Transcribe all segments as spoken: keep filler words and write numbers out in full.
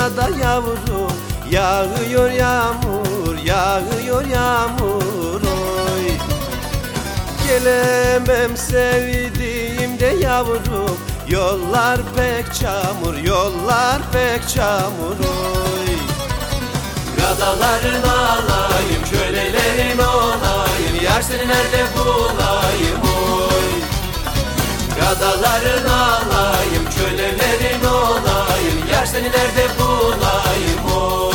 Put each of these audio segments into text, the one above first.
da yavrum, yağıyor yağmur, yağıyor yağmur oy. Gelemem sevdiğim de yavrum, yollar pek çamur, yollar pek çamur oy. Gadaların alayım, kölelerin olayım, yar seni nerede bulayım oy. Gadaların alayım, kölelerin olayım, yar seni nerede bulayım oy.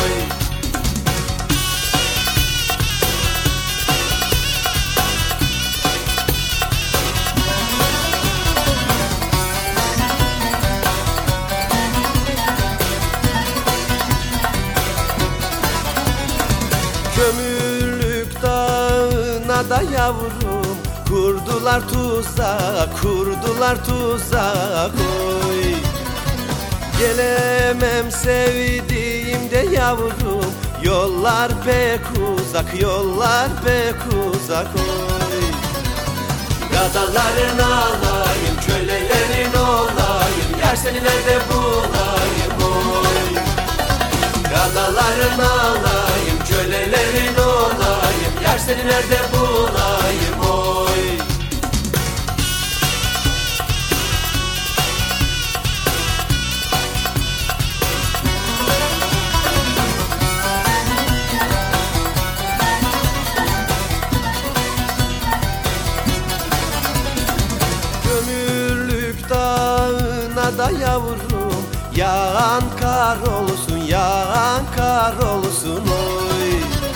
Kömürlük dağına da yavrum, kurdular tuzak, kurdular tuzak oy. Gelemem sevdiğim de yavrum, yollar pek uzak, yollar pek uzak oy. Gadaların alayım, kölelerin olayım, yar seni nerede bulayım oy. Gadaların alayım, kölelerin olayım, yar seni nerede bulayım oy. Kömürlük dağına da yavrum, yağan kar olsun, yağan kar olsun oy.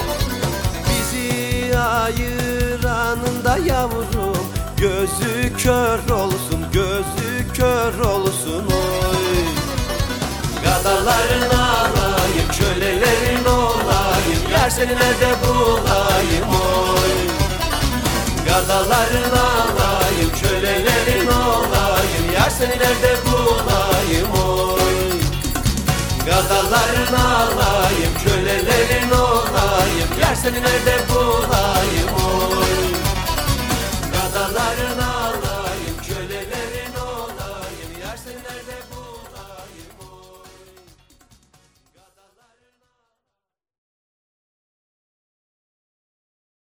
Bizi ayıranın da yavrum, gözü kör olsun, gözü kör olsun oy. Gadaların alayım, kölelerin olayım, yar seni nerede bulayım oy. Gadaların alayım, kölelerin olayım, yar seni nerede bulayım oy. Gadaların alayım, kölelerin olayım, yar seni nerede bulayım.